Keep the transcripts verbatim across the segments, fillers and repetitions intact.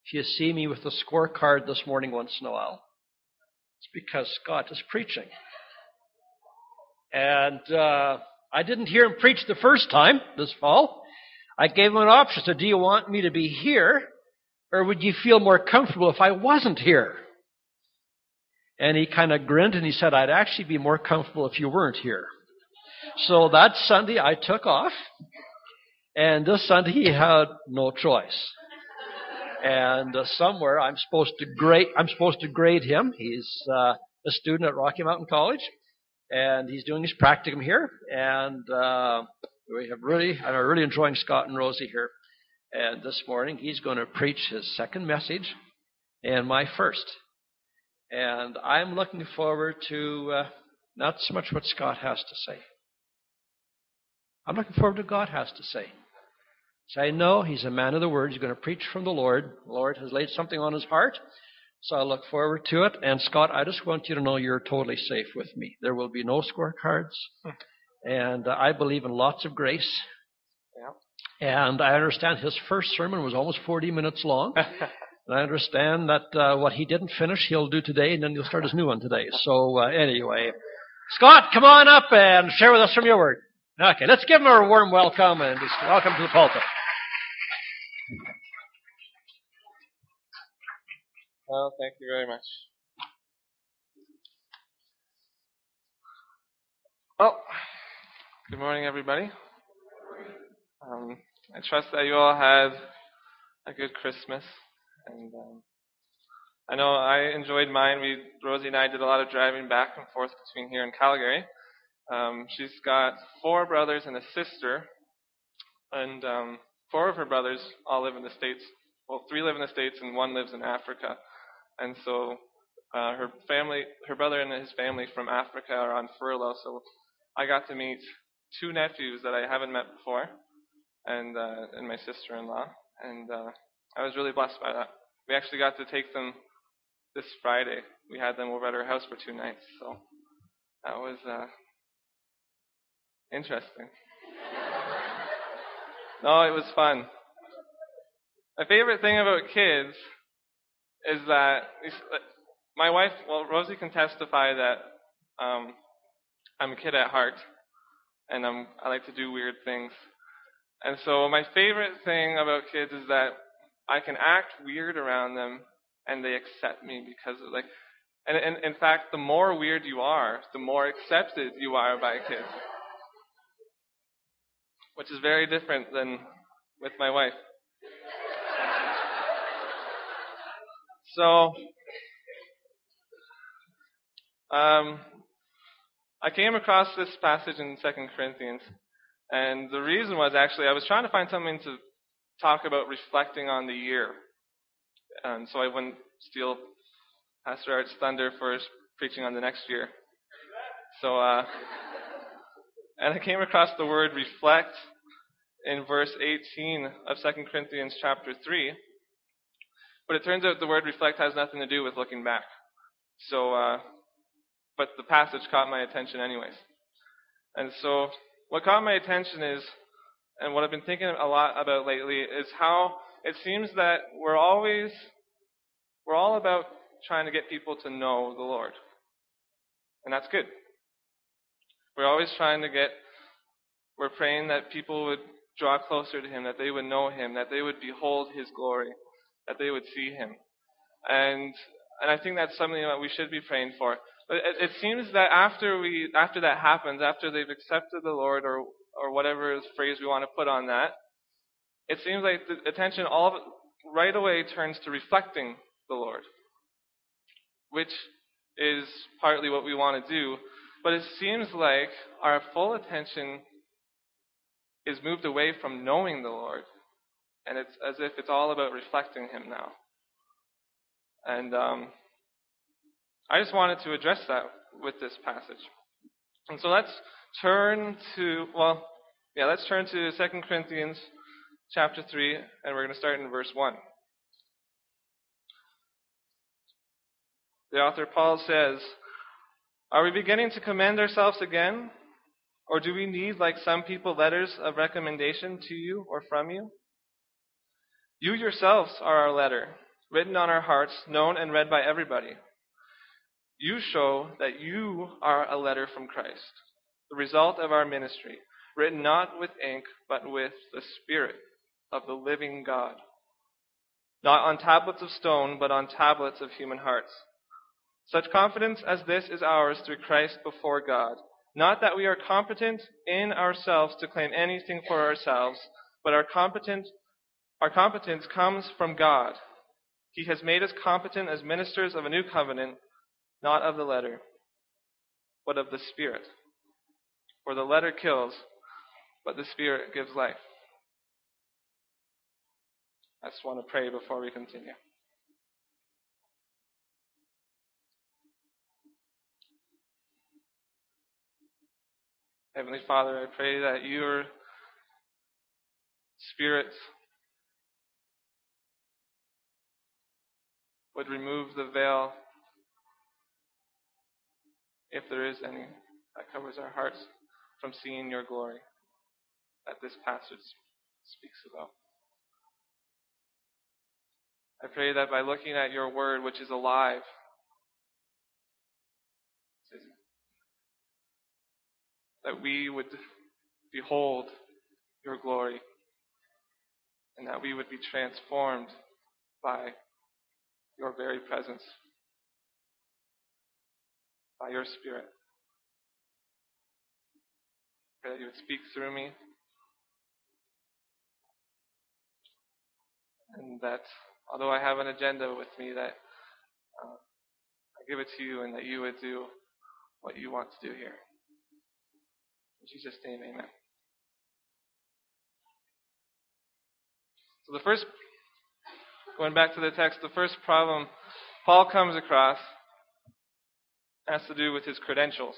if you see me with a scorecard this morning once in a while, it's because Scott is preaching. And uh, I didn't hear him preach the first time this fall. I gave him an option. I said, do you want me to be here, or would you feel more comfortable if I wasn't here? And he kind of grinned and he said, I'd actually be more comfortable if you weren't here. So that Sunday I took off, and this Sunday he had no choice. And uh, somewhere I'm supposed to grade. I'm supposed to grade him. He's uh, a student at Rocky Mountain College, and he's doing his practicum here. And uh, we have really, I'm really enjoying Scott and Rosie here. And this morning he's going to preach his second message, and my first. And I'm looking forward to uh, not so much what Scott has to say. I'm looking forward to what God has to say. So I know he's a man of the word. He's going to preach from the Lord. The Lord has laid something on his heart. So I look forward to it. And Scott, I just want you to know you're totally safe with me. There will be no scorecards. And uh, I believe in lots of grace. Yeah. And I understand his first sermon was almost forty minutes long. And I understand that uh, what he didn't finish, he'll do today, and then he'll start his new one today. So uh, anyway, Scott, come on up and share with us from your word. Okay, let's give him a warm welcome, and just welcome to the pulpit. Well, thank you very much. Well, good morning, everybody. Um, I trust that you all had a good Christmas. And um, I know I enjoyed mine. We, Rosie and I did a lot of driving back and forth between here and Calgary. Um, she's got four brothers and a sister, and um, four of her brothers all live in the States. Well, three live in the States and one lives in Africa. And so uh, her family, her brother and his family from Africa are on furlough. So I got to meet two nephews that I haven't met before, and uh, and my sister-in-law, and uh, I was really blessed by that. We actually got to take them this Friday. We had them over at our house for two nights, so that was uh, interesting. No, it was fun. My favorite thing about kids is that my wife, well, Rosie can testify that um, I'm a kid at heart, and I'm, I like to do weird things. And so my favorite thing about kids is that I can act weird around them, and they accept me because of like, and, and in fact, the more weird you are, the more accepted you are by kids, which is very different than with my wife. So, um, I came across this passage in Second Corinthians, and the reason was actually I was trying to find something to talk about reflecting on the year. And so I wouldn't steal Pastor Art's thunder for preaching on the next year. So, uh, and I came across the word reflect in verse eighteen of Second Corinthians chapter three. But it turns out the word reflect has nothing to do with looking back. So, uh, but the passage caught my attention anyways. And so what caught my attention is, and what I've been thinking a lot about lately, is how it seems that we're always, we're all about trying to get people to know the Lord. And that's good. We're always trying to get, we're praying that people would draw closer to Him, that they would know Him, that they would behold His glory, that they would see Him. And and I think that's something that we should be praying for. But it, it seems that after we, after that happens, after they've accepted the Lord, or or whatever phrase we want to put on that, it seems like the attention all of it right away turns to reflecting the Lord, which is partly what we want to do. But it seems like our full attention is moved away from knowing the Lord, and it's as if it's all about reflecting Him now. And um, I just wanted to address that with this passage. And so let's turn to, well, yeah, let's turn to Second Corinthians chapter three, and we're going to start in verse one. The author Paul says, "Are we beginning to commend ourselves again? Or do we need, like some people, letters of recommendation to you or from you? You yourselves are our letter, written on our hearts, known and read by everybody. You show that you are a letter from Christ, the result of our ministry, written not with ink, but with the Spirit of the living God. Not on tablets of stone, but on tablets of human hearts. Such confidence as this is ours through Christ before God. Not that we are competent in ourselves to claim anything for ourselves, but our competent, our competence comes from God. He has made us competent as ministers of a new covenant, not of the letter, but of the Spirit. For the letter kills, but the Spirit gives life. I just want to pray before we continue. Heavenly Father, I pray that your Spirit would remove the veil, if there is any, that covers our hearts from seeing your glory that this passage speaks about. I pray that by looking at your word, which is alive, that we would behold your glory, and that we would be transformed by your very presence, by your Spirit. I pray that you would speak through me, and that although I have an agenda with me, that uh, I give it to you, and that you would do what you want to do here. In Jesus' name, amen. So the first, going back to the text, the first problem Paul comes across has to do with his credentials.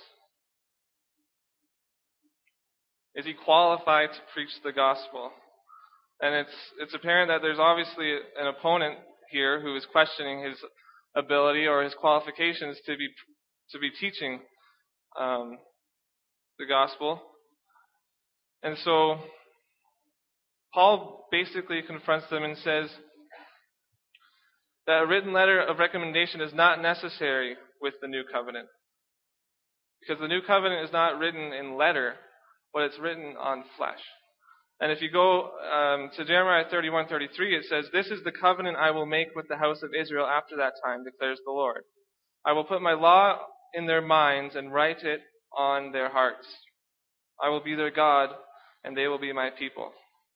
Is he qualified to preach the gospel? And it's it's apparent that there's obviously an opponent here who is questioning his ability or his qualifications to be to be teaching um, the gospel. And so Paul basically confronts them and says that a written letter of recommendation is not necessary with the new covenant. Because the new covenant is not written in letter, but it's written on flesh. And if you go um, to Jeremiah thirty-one thirty-three, it says, "This is the covenant I will make with the house of Israel after that time, declares the Lord. I will put my law in their minds and write it on their hearts. I will be their God, and they will be my people."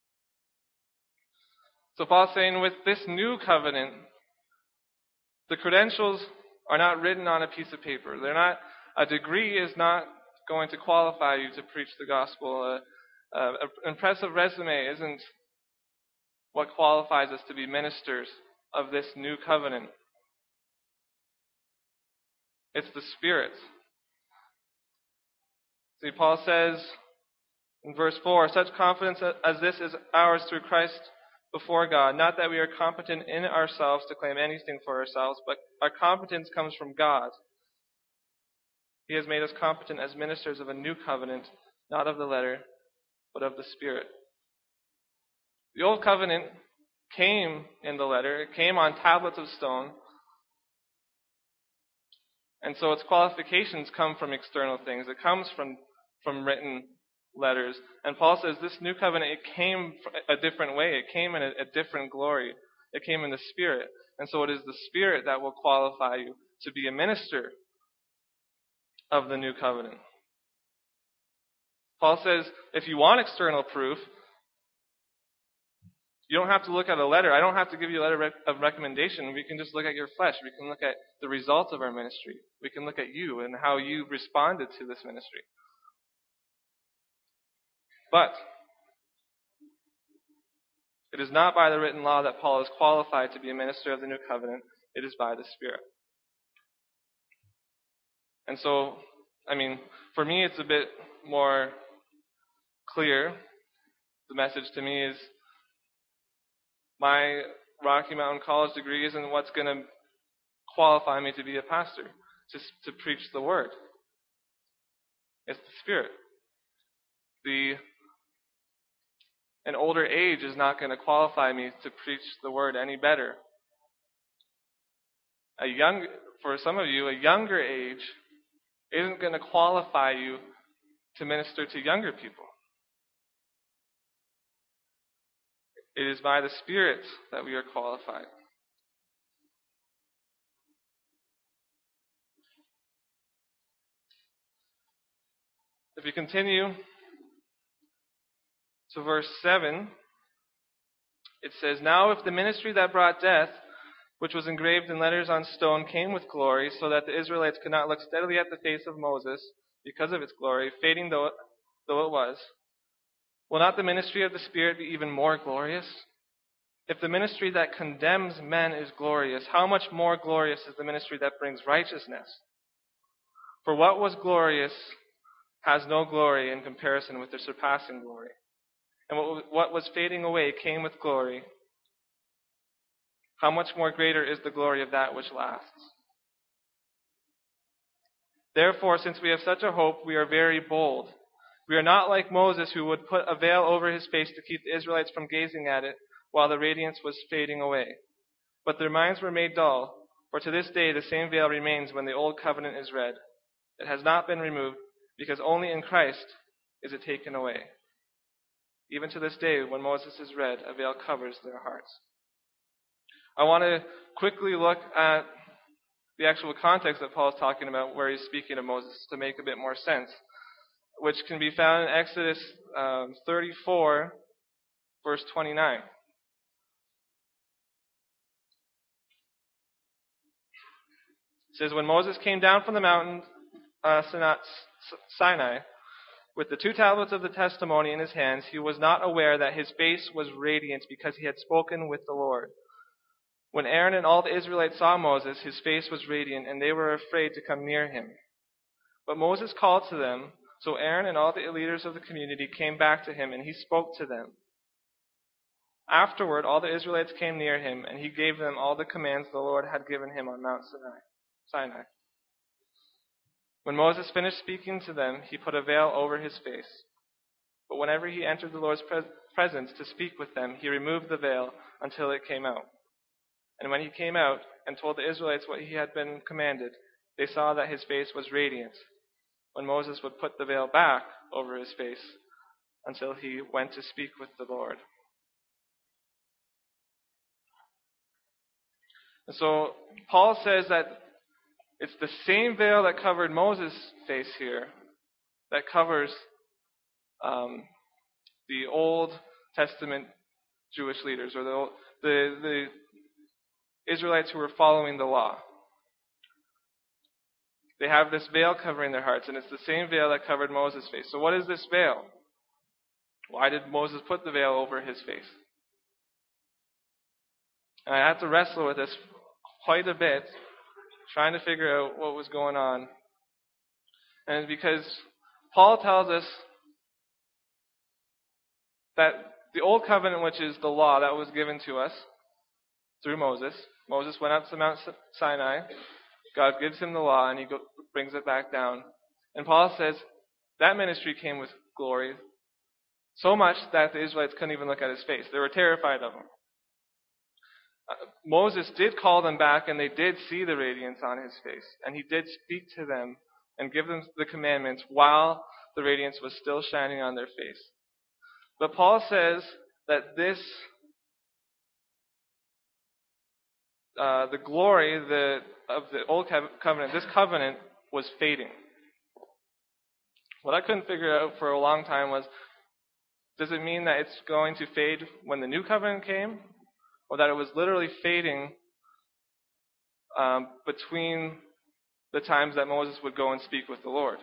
So Paul's saying with this new covenant, the credentials are not written on a piece of paper. They're not, a degree is not going to qualify you to preach the gospel. Uh, uh, an impressive resume isn't what qualifies us to be ministers of this new covenant. It's the Spirit. See, Paul says in verse four, "Such confidence as this is ours through Christ before God, not that we are competent in ourselves to claim anything for ourselves, but our competence comes from God. He has made us competent as ministers of a new covenant, not of the letter, but of the Spirit." The old covenant came in the letter. It came on tablets of stone. And so its qualifications come from external things. It comes from, from written letters. And Paul says this new covenant, it came a different way. It came in a, a different glory. It came in the Spirit. And so it is the Spirit that will qualify you to be a minister of the new covenant. Paul says if you want external proof, you don't have to look at a letter. I don't have to give you a letter of recommendation. We can just look at your flesh. We can look at the results of our ministry. We can look at you and how you responded to this ministry. But it is not by the written law that Paul is qualified to be a minister of the new covenant. It is by the Spirit. And so, I mean, for me it's a bit more clear. The message to me is my Rocky Mountain College degree isn't what's going to qualify me to be a pastor, just to preach the Word. It's the Spirit. The An older age is not going to qualify me to preach the Word any better A young, for some of you, a younger age isn't going to qualify you to minister to younger people. It is by the Spirit that we are qualified. If you continue to verse seven, it says, "Now if the ministry that brought death, which was engraved in letters on stone, came with glory, so that the Israelites could not look steadily at the face of Moses because of its glory, fading though it, though it was, will not the ministry of the Spirit be even more glorious? If the ministry that condemns men is glorious, how much more glorious is the ministry that brings righteousness? For what was glorious has no glory in comparison with the surpassing glory. And what was fading away came with glory. How much more greater is the glory of that which lasts? Therefore, since we have such a hope, we are very bold. We are not like Moses, who would put a veil over his face to keep the Israelites from gazing at it while the radiance was fading away. But their minds were made dull, for to this day the same veil remains when the old covenant is read. It has not been removed, because only in Christ is it taken away. Even to this day, when Moses is read, a veil covers their hearts." I want to quickly look at the actual context that Paul is talking about, where he's speaking of Moses, to make a bit more sense, which can be found in Exodus um, thirty-four, verse twenty-nine. It says, "When Moses came down from the mountain uh, Sinai, with the two tablets of the testimony in his hands, he was not aware that his face was radiant because he had spoken with the Lord. When Aaron and all the Israelites saw Moses, his face was radiant, and they were afraid to come near him. But Moses called to them, so Aaron and all the leaders of the community came back to him, and he spoke to them. Afterward, all the Israelites came near him, and he gave them all the commands the Lord had given him on Mount Sinai. When Moses finished speaking to them, he put a veil over his face. But whenever he entered the Lord's pre- presence to speak with them, he removed the veil until it came out. And when he came out and told the Israelites what he had been commanded, they saw that his face was radiant, when Moses would put the veil back over his face until he went to speak with the Lord." And so Paul says that it's the same veil that covered Moses' face here that covers um, the Old Testament Jewish leaders, or the, the the Israelites who were following the law. They have this veil covering their hearts, and it's the same veil that covered Moses' face. So what is this veil? Why did Moses put the veil over his face? And I had to wrestle with this quite a bit, trying to figure out what was going on. And it's because Paul tells us that the Old Covenant, which is the law that was given to us through Moses, Moses went up to Mount Sinai, God gives him the law, and he go, brings it back down. And Paul says that ministry came with glory, so much that the Israelites couldn't even look at his face. They were terrified of him. Uh, Moses did call them back, and they did see the radiance on his face. And he did speak to them and give them the commandments while the radiance was still shining on their face. But Paul says that this, uh, the glory the, of the Old Covenant, this covenant was fading. What I couldn't figure out for a long time was, does it mean that it's going to fade when the New Covenant came? Or that it was literally fading um, between the times that Moses would go and speak with the Lord?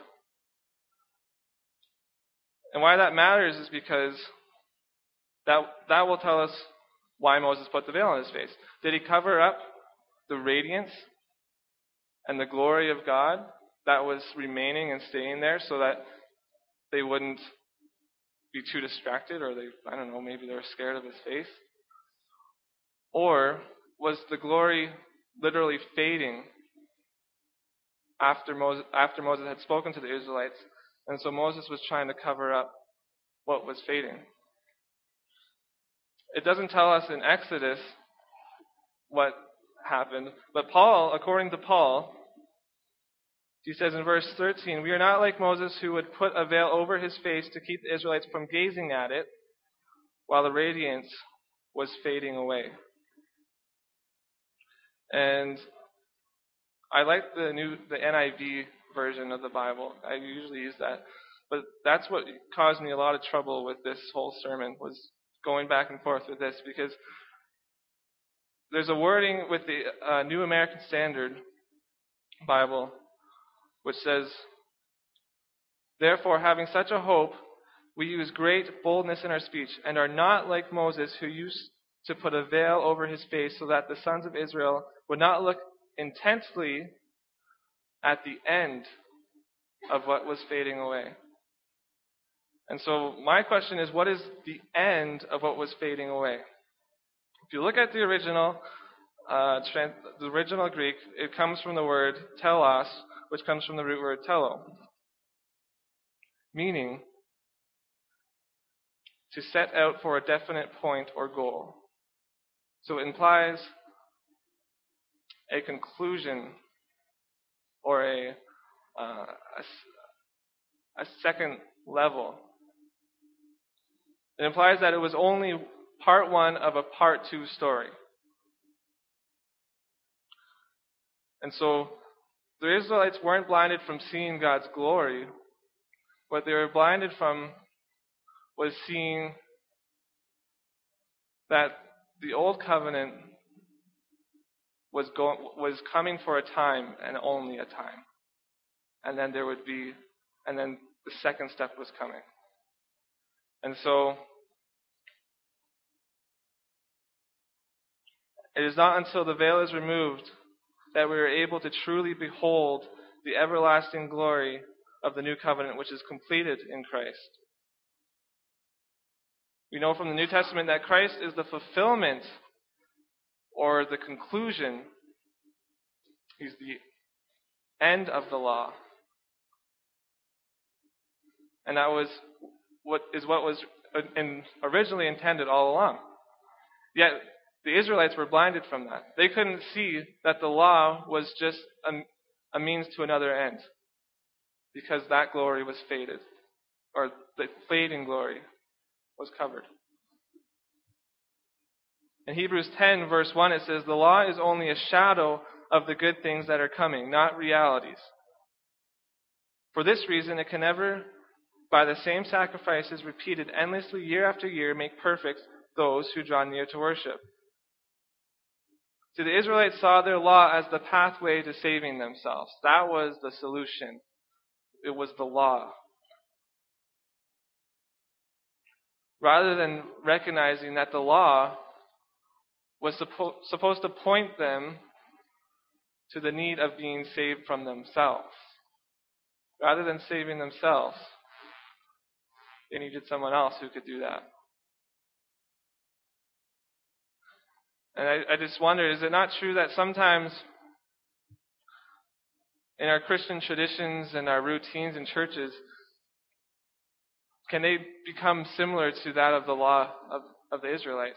And why that matters is because that that will tell us why Moses put the veil on his face. Did he cover up the radiance and the glory of God that was remaining and staying there so that they wouldn't be too distracted, or they, I don't know, maybe they were scared of his face? Or was the glory literally fading after Moses, after Moses had spoken to the Israelites, and so Moses was trying to cover up what was fading? It doesn't tell us in Exodus what happened. But Paul, according to Paul, he says in verse thirteen, "We are not like Moses, who would put a veil over his face to keep the Israelites from gazing at it while the radiance was fading away." And I like the new the N I V version of the Bible. I usually use that. But that's what caused me a lot of trouble with this whole sermon, was going back and forth with this, because there's a wording with the uh, New American Standard Bible which says, "Therefore, having such a hope, we use great boldness in our speech, and are not like Moses, who used to put a veil over his face so that the sons of Israel would not look intently at the end of what was fading away." And so my question is, what is the end of what was fading away? If you look at the original, uh, trans- the original Greek, it comes from the word telos, which comes from the root word telo, meaning to set out for a definite point or goal. So it implies a conclusion or a, uh, a, a second level. It implies that it was only part one of a part two story. And so the Israelites weren't blinded from seeing God's glory. What they were blinded from was seeing that the old covenant was going, was coming for a time and only a time. And then there would be, and then the second step was coming. And so it is not until the veil is removed that we are able to truly behold the everlasting glory of the new covenant, which is completed in Christ. We know from the New Testament that Christ is the fulfillment or the conclusion. He's the end of the law. And that was what is what was in, originally intended all along. Yet the Israelites were blinded from that. They couldn't see that the law was just a, a means to another end, because that glory was faded, or the fading glory was covered. In Hebrews ten, verse one, it says, "The law is only a shadow of the good things that are coming, not realities. For this reason, it can never, by the same sacrifices repeated endlessly year after year, make perfect those who draw near to worship." See, the Israelites saw their law as the pathway to saving themselves. That was the solution. It was the law. Rather than recognizing that the law was suppo- supposed to point them to the need of being saved from themselves. Rather than saving themselves, they needed someone else who could do that. And I, I just wonder, is it not true that sometimes in our Christian traditions and our routines in churches, can they become similar to that of the law of, of the Israelites?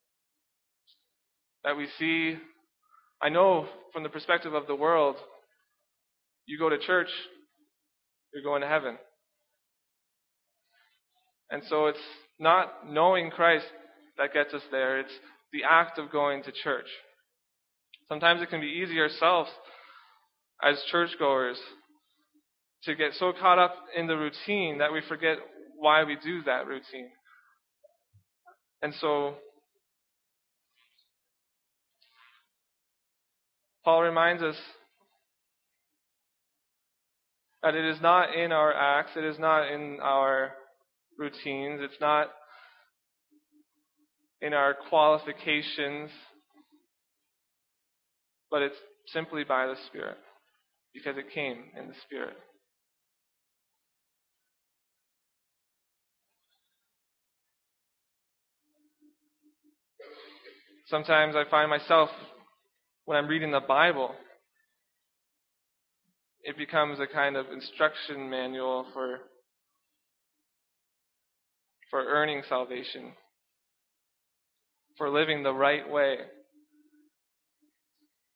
That we see, I know from the perspective of the world, you go to church, you're going to heaven. And so it's not knowing Christ that gets us there, it's the act of going to church. Sometimes it can be easy ourselves as churchgoers to get so caught up in the routine that we forget why we do that routine. And so Paul reminds us that it is not in our acts, it is not in our routines, it's not in our qualifications, but it's simply by the Spirit, because it came in the Spirit. Sometimes I find myself, when I'm reading the Bible, it becomes a kind of instruction manual for, for earning salvation, for living the right way.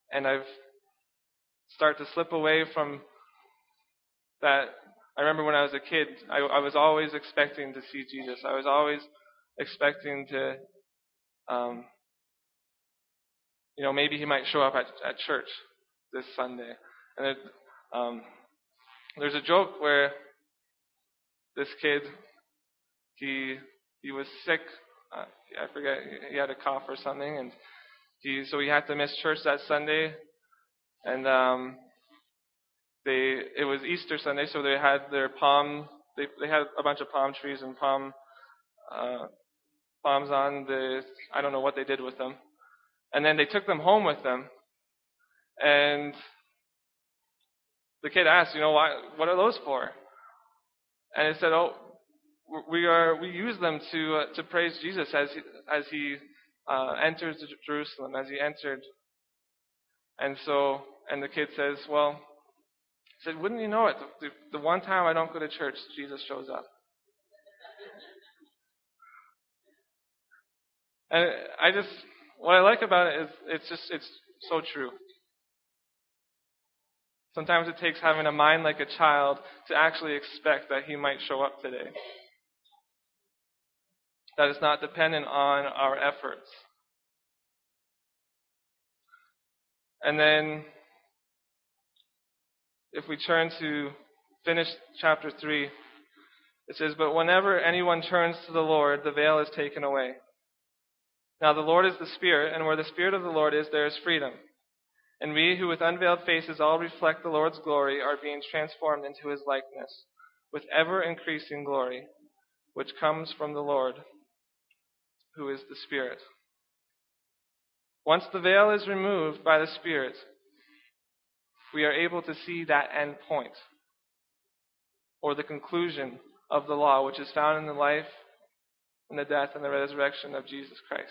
And I've start to slip away from that. I remember when I was a kid, I, I was always expecting to see Jesus. I was always expecting to, um, you know, maybe he might show up at, at church this Sunday. And it, um, there's a joke where this kid, he he was sick. Uh, I forget, he had a cough or something, and he so he had to miss church that Sunday. And um, they it was Easter Sunday, so they had their palm. They they had a bunch of palm trees and palm uh, palms on the. I don't know what they did with them. And then they took them home with them. And the kid asked, you know, why? What are those for? And it said, oh, we are we use them to uh, to praise Jesus as he, as he uh, enters Jerusalem, as he entered. And so, and the kid says, well, he said, wouldn't you know it? The, the one time I don't go to church, Jesus shows up. And I just, what I like about it is it's just it's so true. Sometimes it takes having a mind like a child to actually expect that he might show up today. That is not dependent on our efforts. And then, if we turn to finish chapter three, it says, but whenever anyone turns to the Lord, the veil is taken away. Now the Lord is the Spirit, and where the Spirit of the Lord is, there is freedom. And we who with unveiled faces all reflect the Lord's glory are being transformed into his likeness, with ever-increasing glory, which comes from the Lord, who is the Spirit. Once the veil is removed by the Spirit, we are able to see that end point, or the conclusion of the law, which is found in the life and the death and the resurrection of Jesus Christ.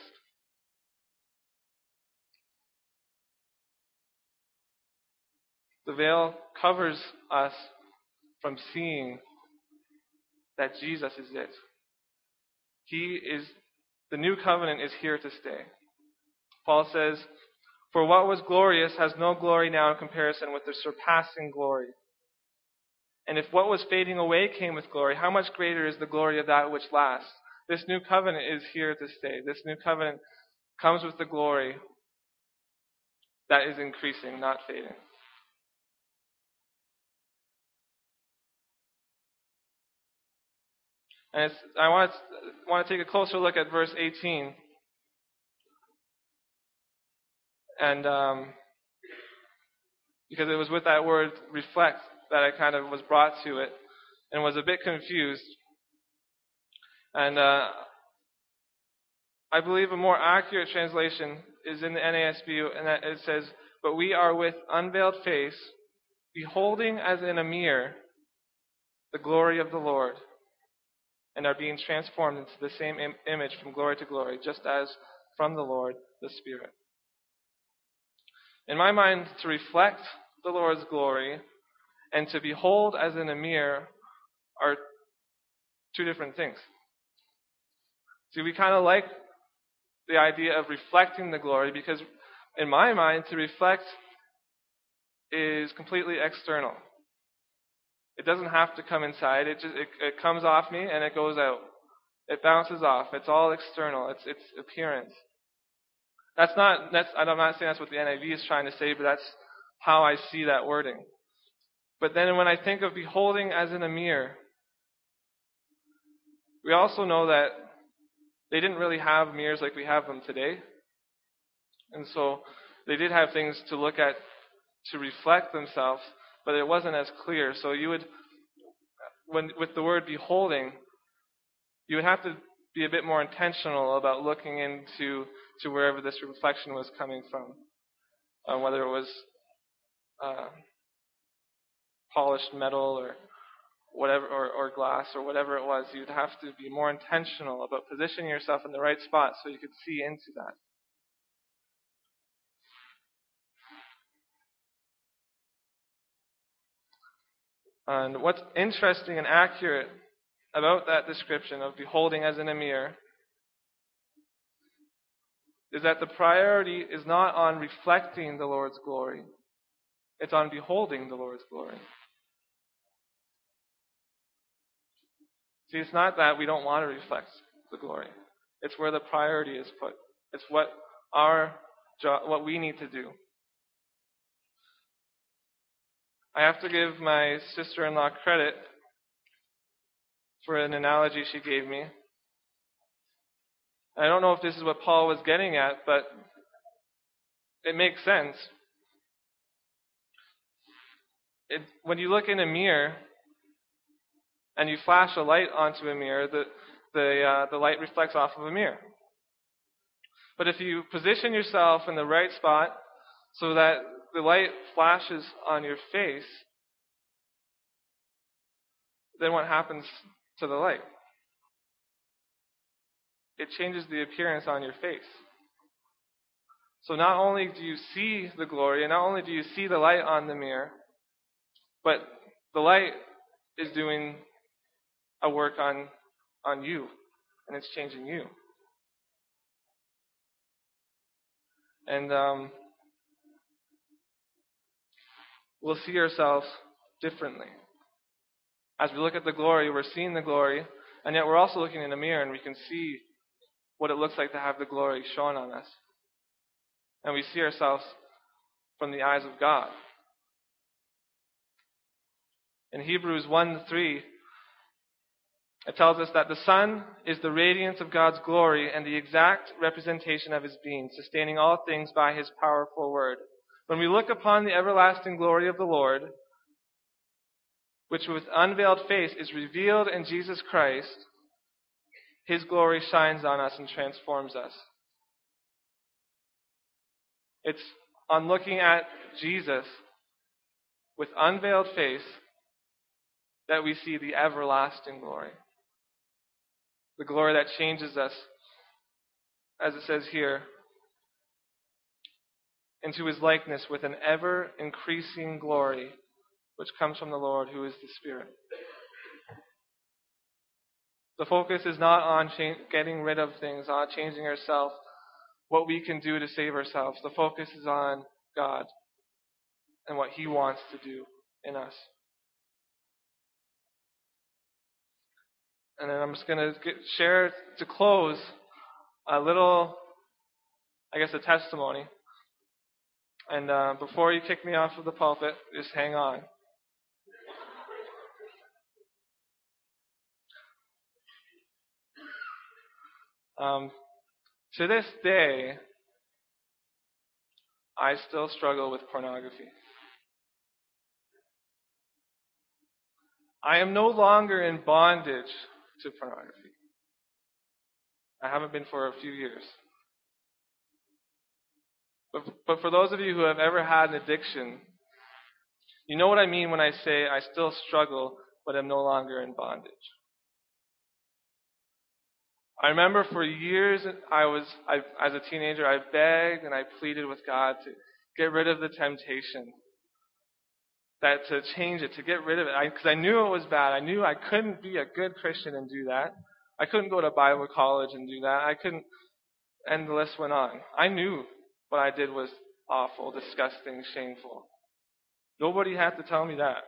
The veil covers us from seeing that Jesus is it. He is, the new covenant is here to stay. Paul says, for what was glorious has no glory now in comparison with the surpassing glory. And if what was fading away came with glory, how much greater is the glory of that which lasts? This new covenant is here to stay. This new covenant comes with the glory that is increasing, not fading. And it's, I want to, want to take a closer look at verse eighteen. And um, because it was with that word reflect that I kind of was brought to it and was a bit confused. And uh, I believe a more accurate translation is in the N A S B, and that it says, but we are with unveiled face, beholding as in a mirror the glory of the Lord, and are being transformed into the same im- image from glory to glory, just as from the Lord, the Spirit. In my mind, to reflect the Lord's glory and to behold as in a mirror are two different things. See, we kind of like the idea of reflecting the glory because, in my mind, to reflect is completely external. It doesn't have to come inside. It just it, it comes off me and it goes out. It bounces off. It's all external. It's it's appearance. That's not. That's. I'm not saying that's what the N I V is trying to say, but that's how I see that wording. But then, when I think of beholding as in a mirror, we also know that they didn't really have mirrors like we have them today, and so they did have things to look at to reflect themselves, but it wasn't as clear. So you would, when with the word beholding, you would have to be a bit more intentional about looking into to wherever this reflection was coming from, um, whether it was uh, polished metal or whatever, or, or glass or whatever it was. You'd have to be more intentional about positioning yourself in the right spot so you could see into that. And what's interesting and accurate about that description of beholding as in a mirror is that the priority is not on reflecting the Lord's glory. It's on beholding the Lord's glory. See, it's not that we don't want to reflect the glory. It's where the priority is put. It's what our job, what we need to do. I have to give my sister-in-law credit for an analogy she gave me. I don't know if this is what Paul was getting at, but it makes sense. It, when you look in a mirror and you flash a light onto a mirror, the the uh, the light reflects off of a mirror. But if you position yourself in the right spot so that the light flashes on your face, then what happens to the light? It changes the appearance on your face. So not only do you see the glory, and not only do you see the light on the mirror, but the light is doing a work on, on you, and it's changing you. And um, we'll see ourselves differently. As we look at the glory, we're seeing the glory, and yet we're also looking in a mirror, and we can see what it looks like to have the glory shone on us. And we see ourselves from the eyes of God. In Hebrews one three, it tells us that the Son is the radiance of God's glory and the exact representation of His being, sustaining all things by His powerful word. When we look upon the everlasting glory of the Lord, which with unveiled face is revealed in Jesus Christ, His glory shines on us and transforms us. It's on looking at Jesus with unveiled face that we see the everlasting glory. The glory that changes us, as it says here, into His likeness with an ever-increasing glory which comes from the Lord, who is the Spirit. The focus is not on cha- getting rid of things, on changing ourselves, what we can do to save ourselves. The focus is on God and what He wants to do in us. And then I'm just going to share, to close, a little, I guess, a testimony. And uh, before you kick me off of the pulpit, just hang on. Um, to this day, I still struggle with pornography. I am no longer in bondage to pornography. I haven't been for a few years. But, but for those of you who have ever had an addiction, you know what I mean when I say I still struggle, but am no longer in bondage. I remember for years, I was, I, as a teenager, I begged and I pleaded with God to get rid of the temptation, that to change it, to get rid of it, because I, I knew it was bad. I knew I couldn't be a good Christian and do that. I couldn't go to Bible college and do that. I couldn't, and the list went on. I knew what I did was awful, disgusting, shameful. Nobody had to tell me that.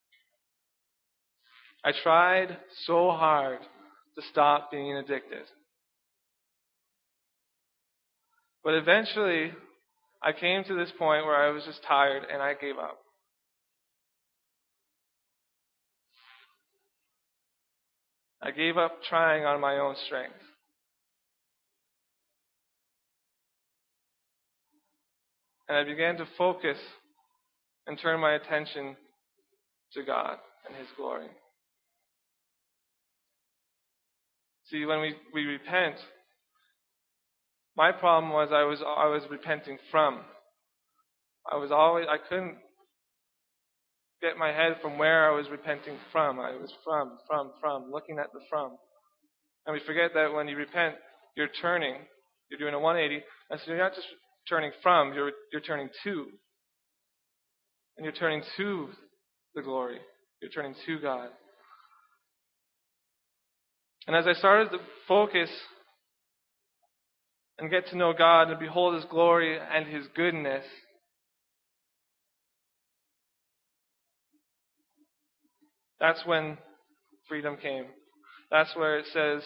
I tried so hard to stop being addicted. But eventually, I came to this point where I was just tired and I gave up. I gave up trying on my own strength. And I began to focus and turn my attention to God and His glory. See, when we, we repent, my problem was I was I was repenting from. I was always I couldn't get my head from where I was repenting from. I was from, from, from, looking at the from. And we forget that when you repent, you're turning. You're doing a one eighty. And so you're not just turning from, you're you're turning to. And you're turning to the glory. You're turning to God. And as I started to focus and get to know God and behold His glory and His goodness, that's when freedom came. That's where it says,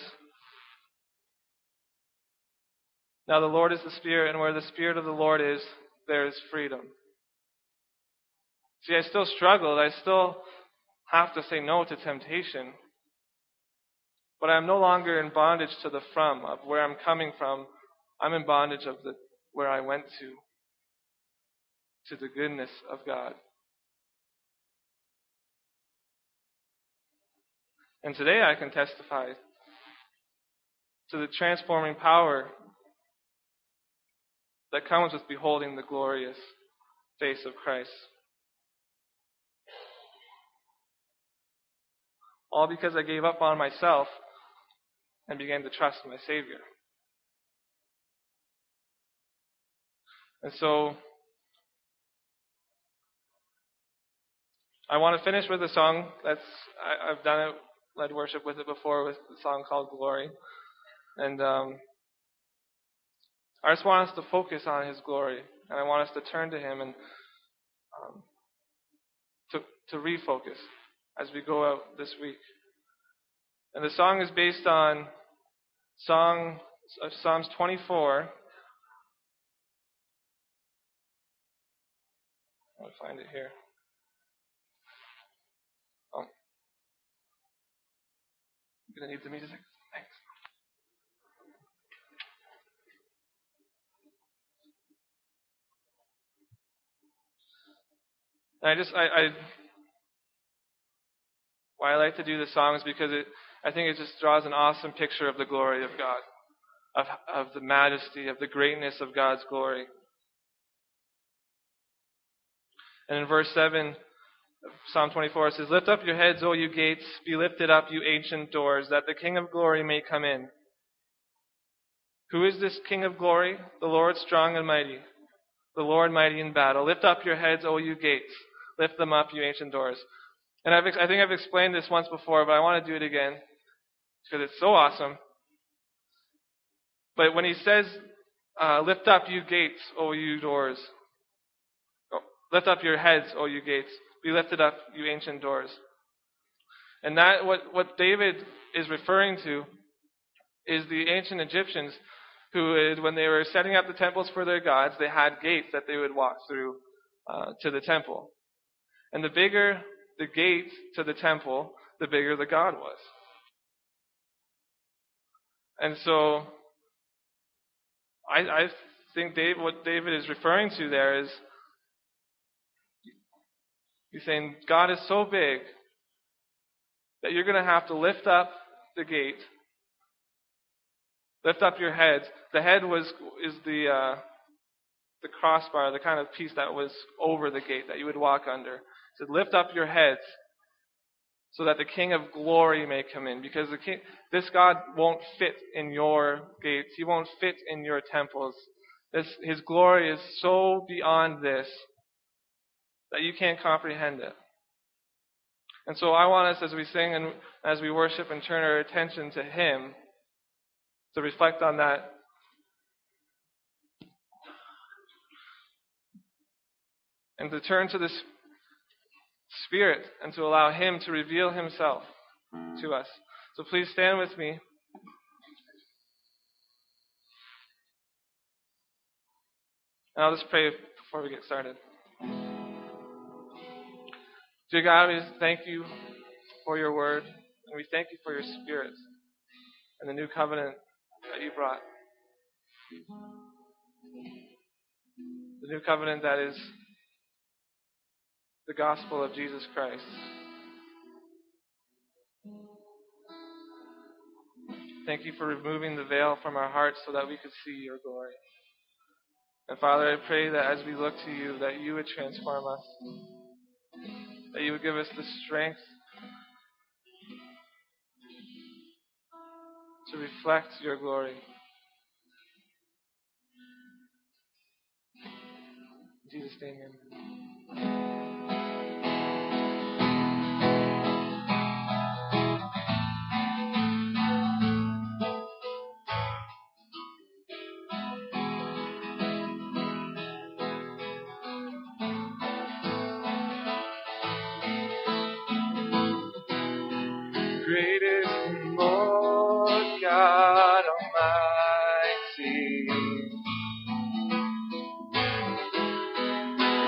now the Lord is the Spirit, and where the Spirit of the Lord is, there is freedom. See, I still struggled. I still have to say no to temptation. But I'm no longer in bondage to the from, of where I'm coming from. I'm in bondage of the where I went to, to the goodness of God. And today I can testify to the transforming power that comes with beholding the glorious face of Christ. All because I gave up on myself and began to trust my Savior. And so, I want to finish with a song that's I, I've done it, led worship with it before, with a song called Glory. And um, I just want us to focus on His glory, and I want us to turn to Him and um, to to refocus as we go out this week. And the song is based on song uh, Psalms twenty-four. I'll find it here. Oh. I'm going to need the music. Thanks. And I just, I, I, why I like to do the songs because it, I think it just draws an awesome picture of the glory of God, of, of the majesty, of the greatness of God's glory. And in verse seven of Psalm twenty-four, it says, "Lift up your heads, O you gates, be lifted up, you ancient doors, that the King of glory may come in. Who is this King of glory? The Lord strong and mighty, the Lord mighty in battle. Lift up your heads, O you gates, lift them up, you ancient doors." And I've, I think I've explained this once before, but I want to do it again because it's so awesome. But when he says, uh, "Lift up, you gates, O you doors," oh, lift up your heads, O you gates, be lifted up, you ancient doors. And that what, what David is referring to is the ancient Egyptians who, when they were setting up the temples for their gods, they had gates that they would walk through uh, to the temple. And the bigger the gate to the temple, the bigger the god was. And so, I, I think Dave, what David is referring to there is, he's saying God is so big that you're going to have to lift up the gate, lift up your heads. The head was is the uh, the crossbar, the kind of piece that was over the gate that you would walk under. He said, "Lift up your heads, so that the King of glory may come in." Because the king, this God won't fit in your gates. He won't fit in your temples. This, His glory is so beyond this that you can't comprehend it. And so I want us, as we sing and as we worship and turn our attention to Him, to reflect on that. And to turn to this Spirit and to allow Him to reveal Himself to us. So please stand with me. And I'll just pray before we get started. Dear God, we thank You for Your word, and we thank You for Your Spirit and the new covenant that You brought. The new covenant that is the gospel of Jesus Christ. Thank You for removing the veil from our hearts so that we could see Your glory. And Father, I pray that as we look to You, that You would transform us, that You would give us the strength to reflect Your glory. In Jesus' name, amen.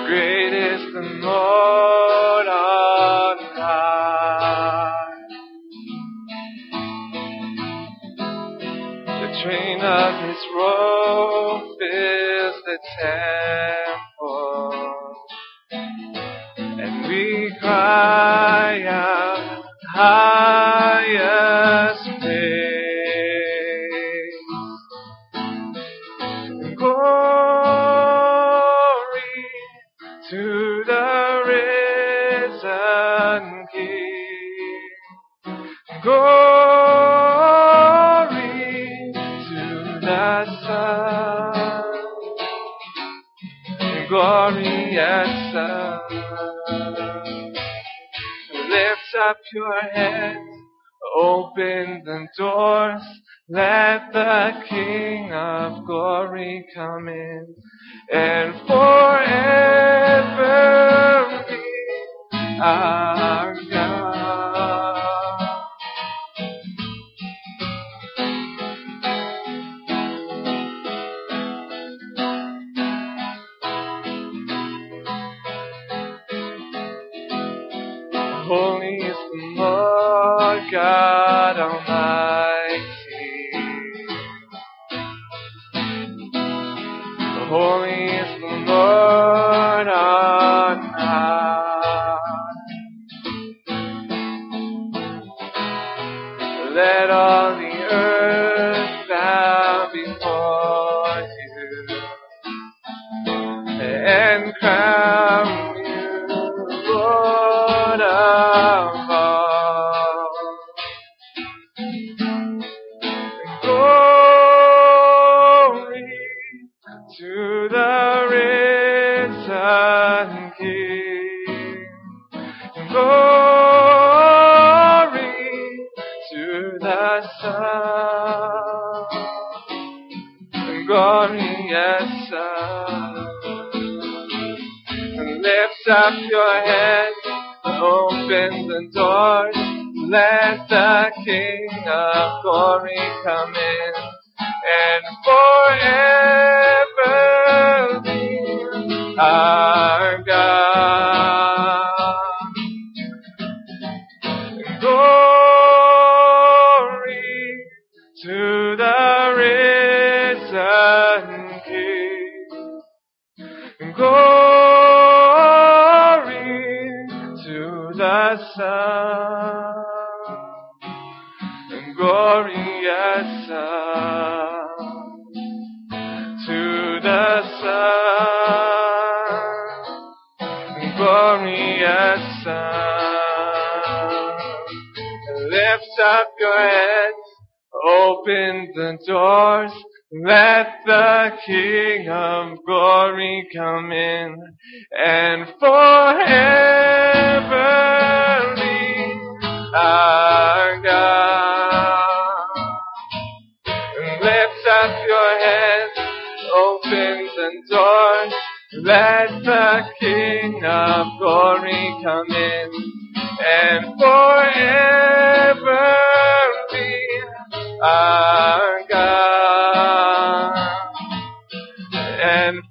Great is the Lord on high. The train of his robe fills the temple, and we cry out highest praise. Glory to the risen King. Glory to the Son. Glorious Son. Lift up your heads, open the doors, let the King of glory come in, and forever be our God. Holy is the Lord God Almighty. Holy is the Lord on high. Let all the earth bow before you and crown you Lord of all. Glory to the risen King. Glory to the Son. Glorious Son. Lift up your heads, open the doors, let the King of glory come in, and forever be our God. Glory to the risen King. Glory to the Son. Glorious Son. To the Son. Glorious Son. Lift up your heads, open the doors, let the King of glory come in, and forever be our God. Lift up your heads, open the doors, let the King of glory come in, and forever be our God, and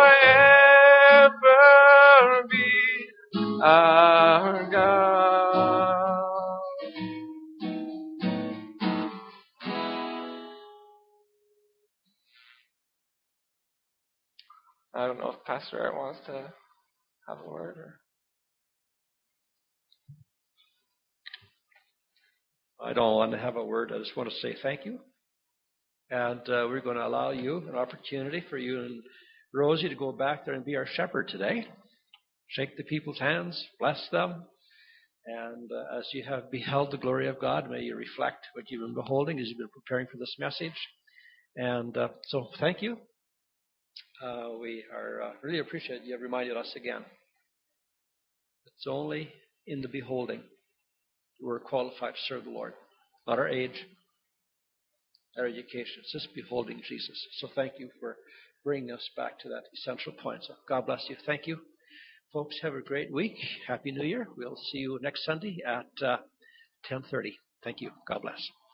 forever be our God. I don't know if Pastor Art wants to have a word. Or... I don't want to have a word. I just want to say thank you. And uh, we're going to allow you an opportunity for you and Rosie to go back there and be our shepherd today. Shake the people's hands, bless them. And uh, as you have beheld the glory of God, may you reflect what you've been beholding as you've been preparing for this message. And uh, so thank you. Uh, we are uh, really appreciate you have reminded us again. It's only in the beholding we're qualified to serve the Lord. Not our age, our education. It's just beholding Jesus. So thank you for bringing us back to that essential point. So God bless you. Thank you. Folks, have a great week. Happy New Year. We'll see you next Sunday at uh, ten thirty. Thank you. God bless.